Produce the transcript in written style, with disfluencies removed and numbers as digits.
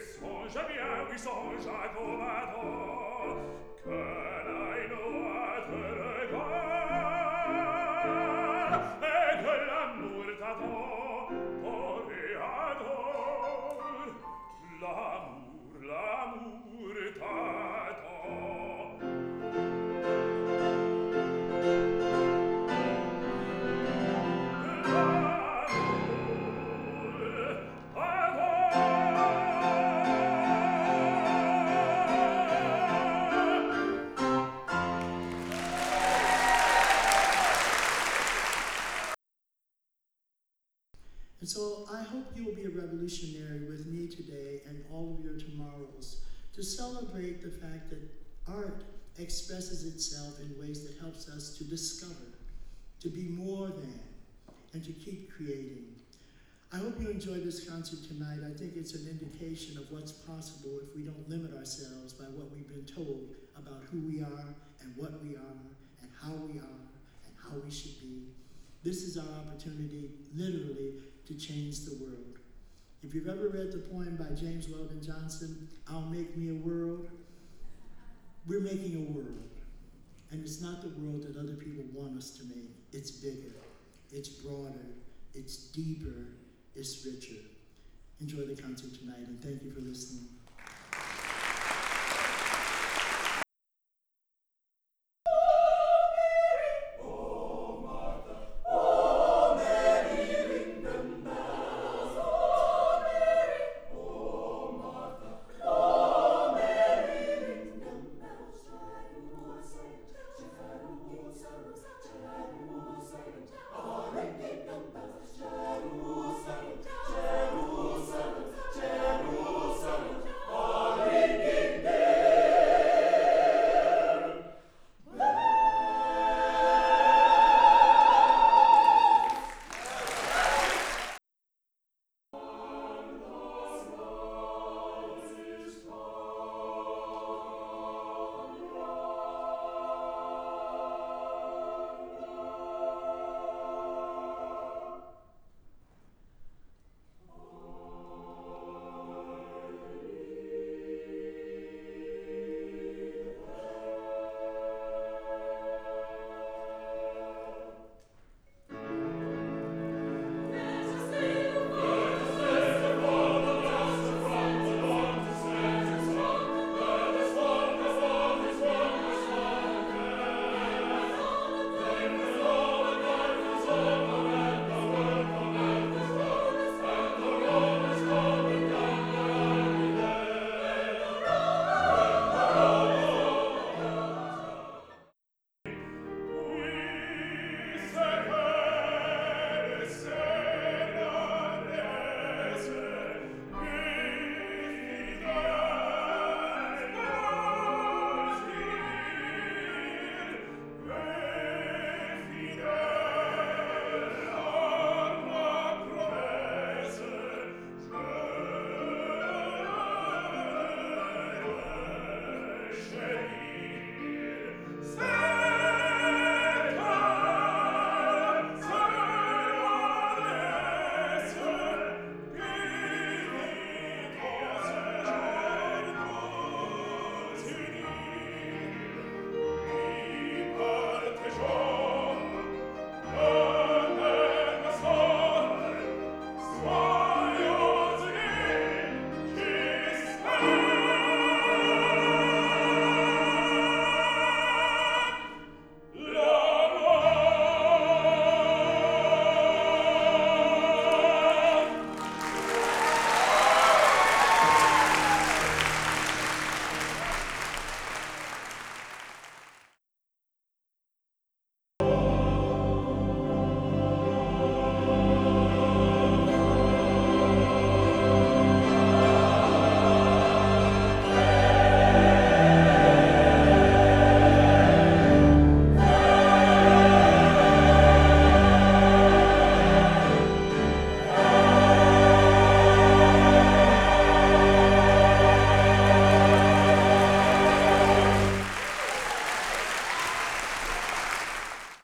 And so I hope you will be a revolutionary with me today and all of your tomorrows to celebrate the fact that art expresses itself in ways that helps us to discover, to be more than, and to keep creating. I hope you enjoyed this concert tonight. I think it's an indication of what's possible if we don't limit ourselves by what we've been told about who we are and what we are and how we are and how we should be. This is our opportunity, literally, to change the world. If you've ever read the poem by James Weldon Johnson, I'll Make Me a World, we're making a world. And it's not the world that other people want us to make. It's bigger, it's broader, it's deeper, it's richer. Enjoy the concert tonight, and thank you for listening.